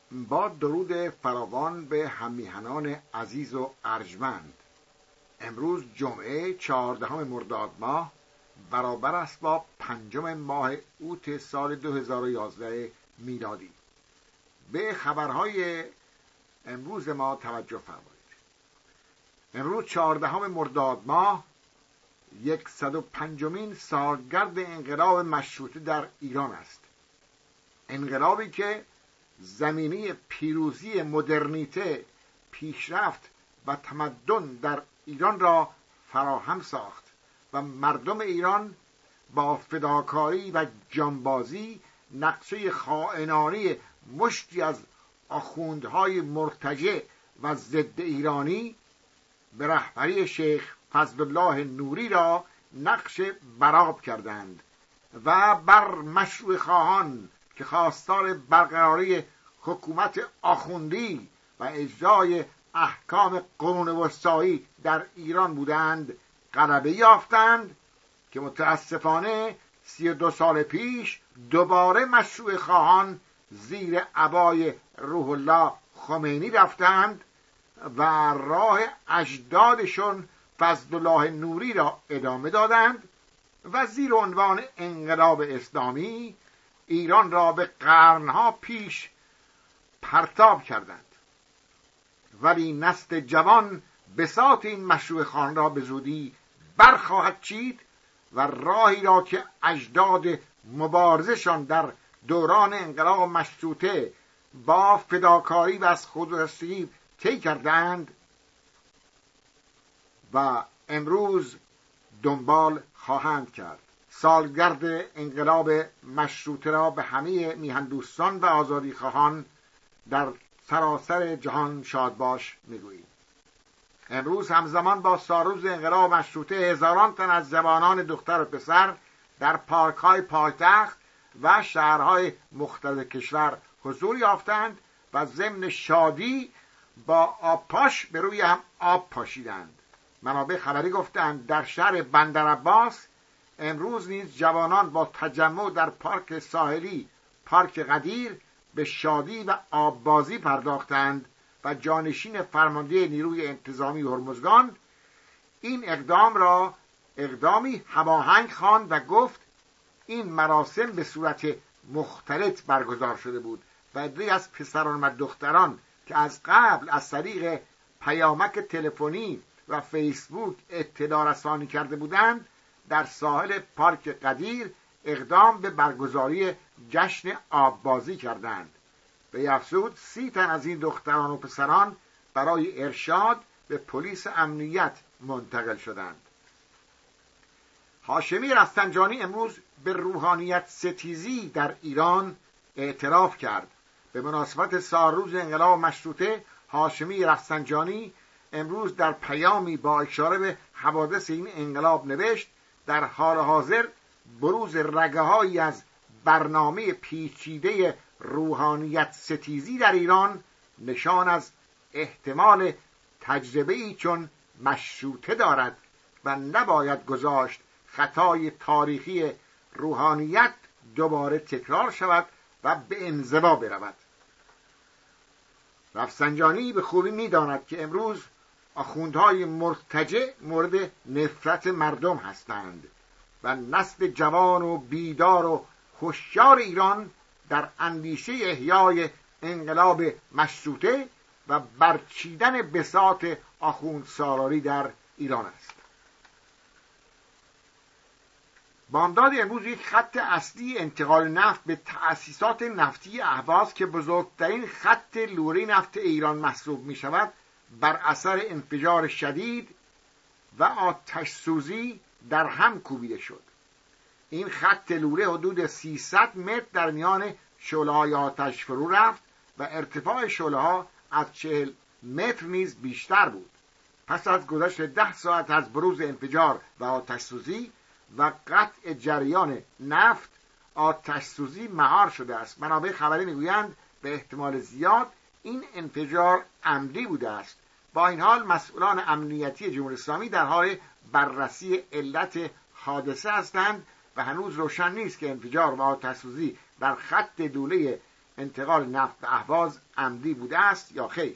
با درود فراوان به هم‌میهنان عزیز و ارجمند. امروز جمعه 14 مرداد ماه برابر است با 5 ماه اوت سال 2011 میلادی. به خبرهای امروز ما توجه فرمایید. امروز 14 مرداد ماه 105مین سالگرد انقلاب مشروطه در ایران است. انقلابی که زمینه پیروزی مدرنیته، پیشرفت و تمدن در ایران را فراهم ساخت و مردم ایران با فداکاری و جانبازی نقشه خائنانه مشتی از آخوندهای مرتجع و ضد ایرانی به رهبری شیخ فضلالله نوری را نقش برآب کردند و بر مشروع خواهان که خواستار برقراری حکومت آخوندی و اجرای احکام قرون وسطایی در ایران بودند غلبه یافتند که متاسفانه 32 سال پیش دوباره مشروع خواهان زیر عبای روح الله خمینی رفتند و راه اجدادشون فضلالله نوری را ادامه دادند و زیر عنوان انقلاب اسلامی ایران را به قرنها پیش پرتاب کردند. ولی نسل جوان بساط این مشروع خواهان را به زودی برخواهد چید و راهی را که اجداد مبارزشان در دوران انقلاب مشروطه با فداکاری و از خودرسیدگی طی کردند و امروز دنبال خواهند کرد. سالگرد انقلاب مشروطه را به همه میهندوستان و آزادی خواهان در سراسر جهان شادباش میگوییم. امروز همزمان با سالروز انقلاب مشروطه هزاران تن از جوانان دختر و پسر در پارک‌های پایتخت و شهرهای مختلف کشور حضور یافتند و ضمن شادی با آبپاش به روی هم آب پاشیدند. منابع خبری گفتند در شهر بندرعباس امروز نیز جوانان با تجمع در پارک ساحلی پارک قدیر به شادی و آببازی پرداختند و جانشین فرمانده نیروی انتظامی هرمزگان این اقدام را اقدامی هماهنگ خواند و گفت این مراسم به صورت مختلط برگزار شده بود و عده‌ای از پسران و دختران که از قبل از طریق پیامک تلفنی و فیسبوک اطلاع رسانی کرده بودند در ساحل پارک قدیر اقدام به برگزاری جشن آببازی کردند. به افزود 30 تن از این دختران و پسران برای ارشاد به پلیس امنیت منتقل شدند. هاشمی رفسنجانی امروز به روحانیت ستیزی در ایران اعتراف کرد. به مناسبت سالروز انقلاب مشروطه هاشمی رفسنجانی امروز در پیامی با اشاره به حوادث این انقلاب نوشت در حال حاضر بروز رگه‌هایی از برنامه پیچیده روحانیت ستیزی در ایران نشان از احتمال تجربه‌ای چون مشروطه دارد و نباید گذاشت خطای تاریخی روحانیت دوباره تکرار شود و به انزوا برود. رفسنجانی به خوبی می‌داند که امروز آخوندهای مرتجع مورد نفرت مردم هستند و نسل جوان و بیدار و هوشیار ایران در اندیشه احیای انقلاب مشروطه و برچیدن بساط آخوندسالاری در ایران است. بامداد امروز یک خط اصلی انتقال نفت به تأسیسات نفتی اهواز که بزرگترین خط لوله نفت ایران محسوب می شود بر اثر انفجار شدید و آتش سوزی در هم کوبیده شد. این خط لوله حدود 300 متر در میان شعله‌های آتش فرو رفت و ارتفاع شعله‌ها از 40 متر نیز بیشتر بود. پس از گذشت 10 ساعت از بروز انفجار و آتش سوزی و قطع جریان نفت آتش سوزی مهار شده است. منابع خبری میگویند به احتمال زیاد این انفجار عمدی بوده است. با این حال مسئولان امنیتی جمهوری اسلامی در حال بررسی علت حادثه هستند و هنوز روشن نیست که انفجار و آتش سوزی در خط لوله انتقال نفت به اهواز عمدی بوده است یا خیر.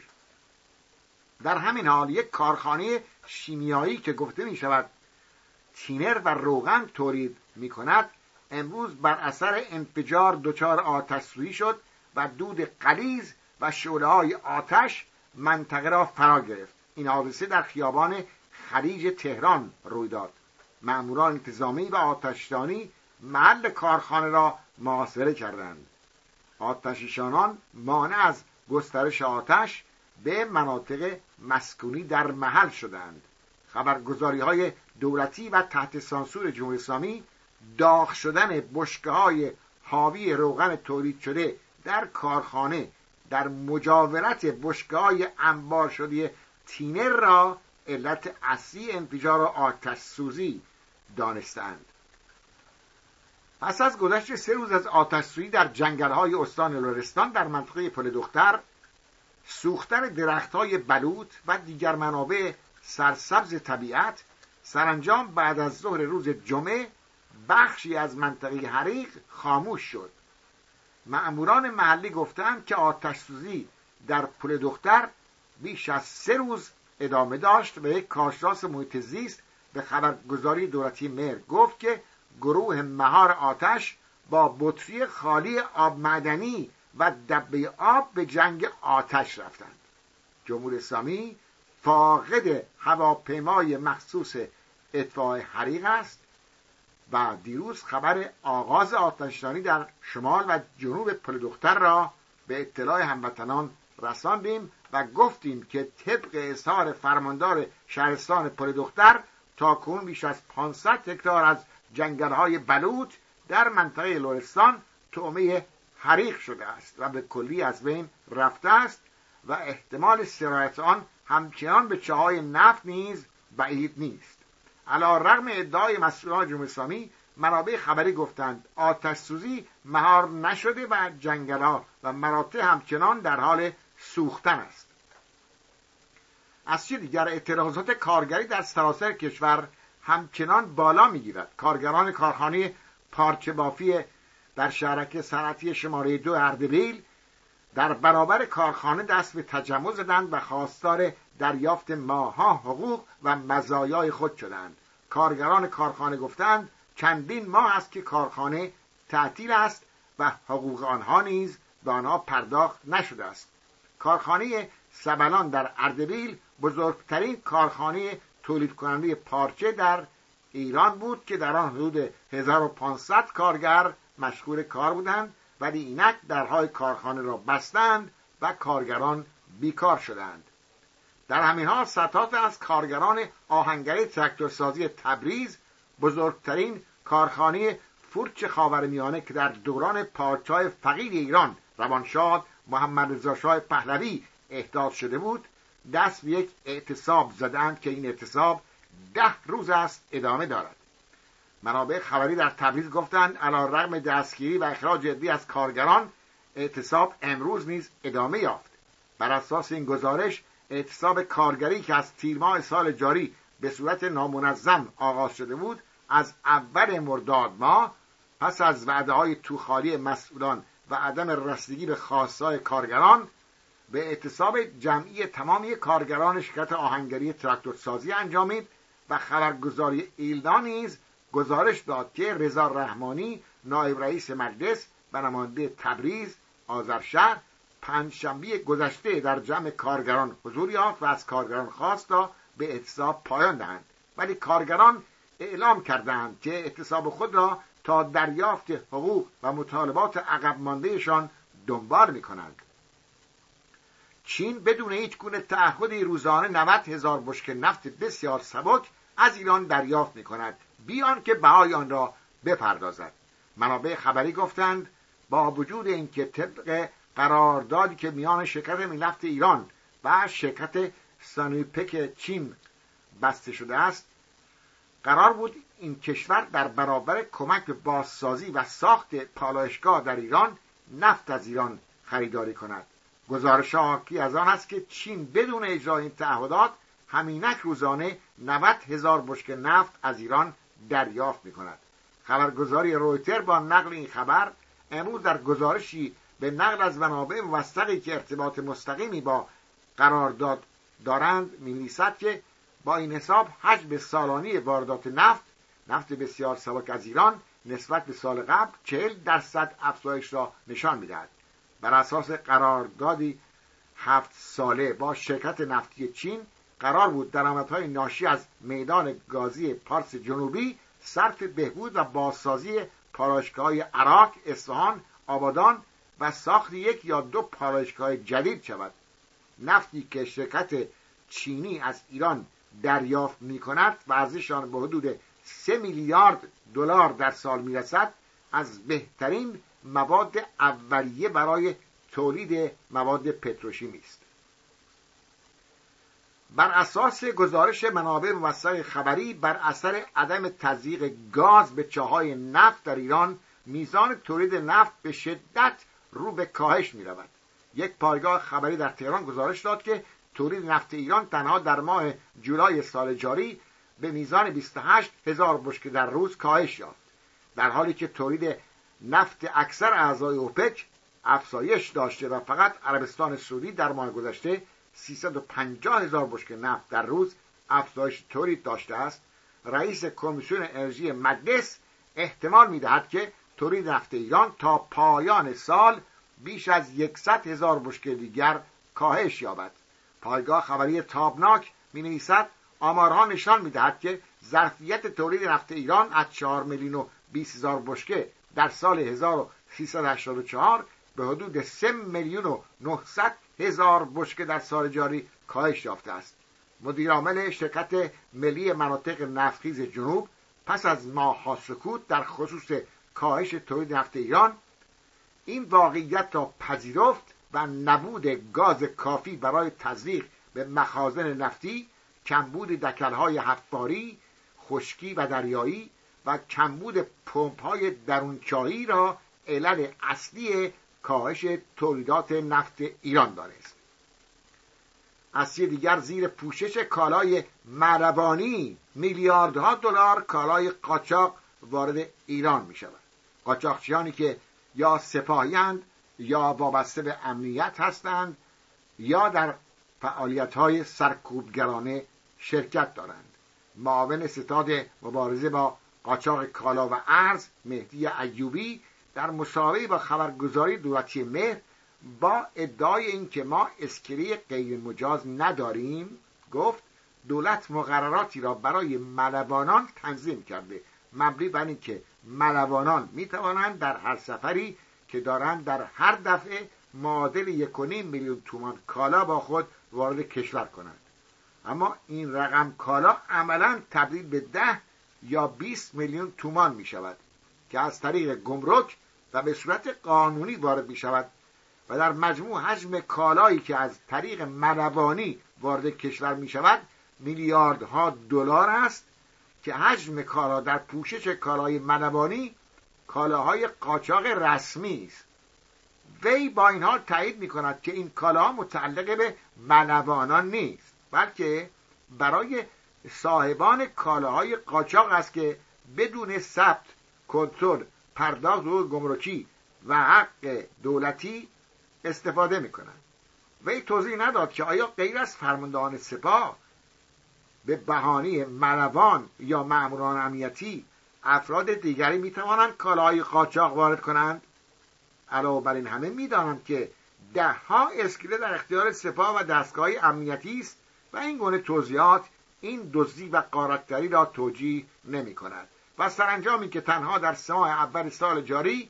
در همین حال یک کارخانه شیمیایی که گفته می شود تینر و روغن تولید می کند امروز بر اثر انفجار دچار آتش‌سوزی شد و دود غلیظ و شعله‌های آتش منطقه را فرا گرفت. این حادثه در خیابان خلیج تهران روی داد. مأموران انتظامی و آتش‌نشانی محل کارخانه را محاصره کردند. آتش‌نشانان مانع از گسترش آتش به مناطق مسکونی در محل شدند. خبرگزاری‌های دولتی و تحت سانسور جمهوری اسلامی داغ شدن بشکه‌های حاوی روغن تولید شده در کارخانه در مجاورت بشکه‌های انبار شده تینر را علت اصلی انفجار و آتش سوزی دانستند. پس از گذشت 3 روز از آتش سوزی در جنگل‌های استان لرستان در منطقه پل دختر، سوختن درخت‌های بلوط و دیگر منابع سرسبز طبیعت، سرانجام بعد از ظهر روز جمعه بخشی از منطقه حریق خاموش شد. مأموران محلی گفتند که آتش سوزی در پل دختر بیش از 3 روز ادامه داشت و یک کارشناس محیط زیست به خبرگزاری دولتی مهر گفت که گروه مهار آتش با بطری خالی آب معدنی و دبه آب به جنگ آتش رفتند. جمهوری اسلامی فاقد هواپیمای مخصوص اطفاء حریق است و دیروز خبر آغاز آتش‌نشانی در شمال و جنوب پل دختر را به اطلاع هموطنان رساندیم و گفتیم که طبق اظهار فرماندار شهرستان پل دختر تاکنون بیش از 500 هکتار از جنگل‌های بلوط در منطقه لرستان طعمه حریق شده است و به کلی از بین رفته است و احتمال سرایت آن همچنان به چاهای نفت نیز بعید نیست. علی‌رغم ادعای مسئولان جمهوری اسلامی، منابع خبری گفتند آتش سوزی مهار نشده و جنگل‌ها و مراتع همچنان در حال سوختن است. از سوی دیگر اعتراضات کارگری در سراسر کشور همچنان بالا می‌گیرد. کارگران کارخانه پارچه بافی در شهرک صنعتی شماره 2 اردبیل در برابر کارخانه دست به تجمع زدند و خواستار دریافت ماه‌ها حقوق و مزایای خود شدند. کارگران کارخانه گفتند چندین ماه است که کارخانه تعطیل است و حقوق آنها نیز به آنها پرداخت نشده است. کارخانه سبلان در اردبیل بزرگترین کارخانه تولید کننده پارچه در ایران بود که در آن حدود 1500 کارگر مشغول کار بودند، ولی اینک درهای کارخانه را بستند و کارگران بیکار شدند. در همین حال صدها از کارگران آهنگری تراکتورسازی تبریز، بزرگترین کارخانه فورچ خاورمیانه که در دوران پادشاه فقید ایران روانشاد محمد رضا شاه پهلوی احداث شده بود، دست به یک اعتصاب زدند که این اعتصاب 10 روز است ادامه دارد. منابع خبری در تبریز گفتند علی‌رغم دستگیری و اخراج عده‌ای از کارگران، اعتصاب امروز نیز ادامه یافت. بر اساس این گزارش اعتصاب کارگری که از تیر ماه سال جاری به صورت نامنظم آغاز شده بود، از اول مرداد ماه پس از وعده‌های توخالی مسئولان و عدم رسیدگی به خواستهای کارگران به اعتصاب جمعی تمامی کارگران شرکت آهنگری تراکتورسازی انجامید و خبرگزاری ایلنا نیز گزارش داد که رضا رحمانی نایب رئیس مجلس و نماینده تبریز آذرشهر پنجشنبه گذشته در جمع کارگران حضور یافت و از کارگران خواست تا به اعتصاب پایان دهند، ولی کارگران اعلام کردند که اعتصاب خود را تا دریافت حقوق و مطالبات عقب ماندهشان دنبال می‌کنند. چین بدون هیچ گونه تعهدی روزانه 90,000 بشکه نفت بسیار سبک از ایران دریافت می‌کند بی آنکه بهای آن را بپردازد. منابع خبری گفتند با وجود اینکه طبق قراردادی که میان شرکت ملی نفت ایران و شرکت سانوپک چین بسته شده است، قرار بود این کشور در برابر کمک به بازسازی و ساخت پالایشگاه در ایران نفت از ایران خریداری کند. گزارش حاکی از آن است که چین بدون اجرای این تعهدات همینک روزانه 90,000 بشکه نفت از ایران دریافت می‌کند. خبرگزاری رویتر با نقل این خبر امروز در گزارشی به به نقل از منابع موثقی که ارتباط مستقیمی با قرارداد دارند می‌نویسد که با این حساب حجم سالانه واردات نفت بسیار سبک از ایران نسبت به سال قبل 40% افزایش را نشان می‌دهد. بر اساس قراردادی 7 ساله با شرکت نفتی چین قرار بود درآمدهای ناشی از میدان گازی پارس جنوبی صرف بهبود و بازسازی پالایشگاه‌های عراق، اصفهان، آبادان و ساخت 1 یا 2 پالایشگاه جدید شود. نفتی که شرکت چینی از ایران دریافت می‌کند و ارزشش به حدود 3 میلیارد دلار در سال می‌رسد، از بهترین مواد اولیه برای تولید مواد پتروشیمی است. بر اساس گزارش منابع موثق خبری، بر اثر عدم تزریق گاز به چاهای نفت در ایران، میزان تولید نفت به شدت رو به کاهش می‌رود. یک پایگاه خبری در تهران گزارش داد که تولید نفت ایران تنها در ماه جولای سال جاری به میزان 28,000 بشکه در روز کاهش یافت، در حالی که تولید نفت اکثر اعضای اوپک افزایش داشته و فقط عربستان سعودی در ماه گذشته 350,000 بشکه نفت در روز افزایش تولید داشته است. رئیس کمیسیون انرژی مجلس احتمال می‌دهد که تولید نفت ایران تا پایان سال بیش از 100,000 بشکه دیگر کاهش یابد. پایگاه خبری تابناک می‌نویسد آمارها نشان می‌دهد که ظرفیت تولید نفت ایران از 4,020,000 بشکه در سال 1384 به حدود 3,900,000 بشکه در سال جاری کاهش یافته است. مدیرعامل شرکت ملی مناطق نفتخیز جنوب پس از ماه‌ها سکوت در خصوص کاهش تولید نفت ایران این واقعیت را پذیرفت و نبود گاز کافی برای تزریق به مخازن نفتی، کمبود دکل‌های هفت‌باری، خشکی و دریایی و کمبود پمپ‌های درونچاهی را علل اصلی کاهش تولیدات نفت ایران دانست. از سوی دیگر زیر پوشش کالای ملوانی میلیاردها دلار کالای قاچاق وارد ایران می شود. قاچاقچیانی که یا سپاهی‌اند یا وابسته به امنیت هستند یا در فعالیت‌های سرکوبگرانه شرکت دارند. معاون ستاد مبارزه با قاچاق کالا و ارز مهدی ایوبی در مصاحبه‌ای با خبرگزاری دولتی مهر با ادعای اینکه ما اسکله غیر مجاز نداریم گفت دولت مقرراتی را برای ملوانان تنظیم کرده مبنی بر اینکه ملوانان میتوانند در هر سفری که دارند در هر دفعه معادل 1.5 میلیون تومان کالا با خود وارد کشور کنند، اما این رقم کالا عملاً تبدیل به 10 یا 20 میلیون تومان می شود که از طریق گمرک و به صورت قانونی وارد می شود و در مجموع حجم کالایی که از طریق ملوانی وارد کشور می شود میلیاردها دلار است که حجم کالا در پوشش کالای ملوانی کالاهای قاچاق رسمی است. وی با این حال تایید می کند که این کالاها متعلق به ملوانان نیست بلکه برای صاحبان کالاهای قاچاق است که بدون ثبت، کنترل، پرداخت حقوق گمرکی و حق دولتی استفاده میکنند. وی توضیح نداد که آیا غیر از فرماندهان سپاه به بهانه ملوان یا ماموران امنیتی افراد دیگری میتوانند کالاهای قاچاق وارد کنند؟ علاوه بر این همه میدانند که 10 اسکله در اختیار سپاه و دستگاه امنیتی است و این گونه توضیحات این دزدی و غارتگری را توجیه نمی کند و سرانجامی که تنها در 3 ماه اول سال جاری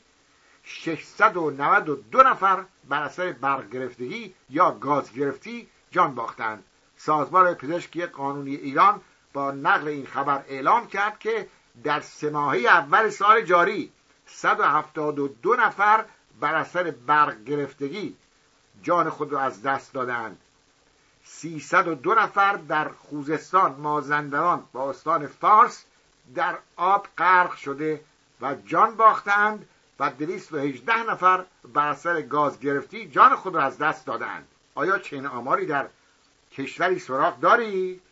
692 نفر بر اثر برق گرفتگی یا گاز گرفتی جان باختند. سازمان پزشکی قانونی ایران با نقل این خبر اعلام کرد که در 3 ماهه اول سال جاری 172 نفر بر اثر برق گرفتگی جان خود را از دست دادند. 302 نفر در خوزستان، مازندران و استان فارس در آب غرق شده و جان باختند و 218 نفر بر اثر گاز گرفتی جان خود را از دست دادند. آیا چنین آماری در کشوری سراغ داری؟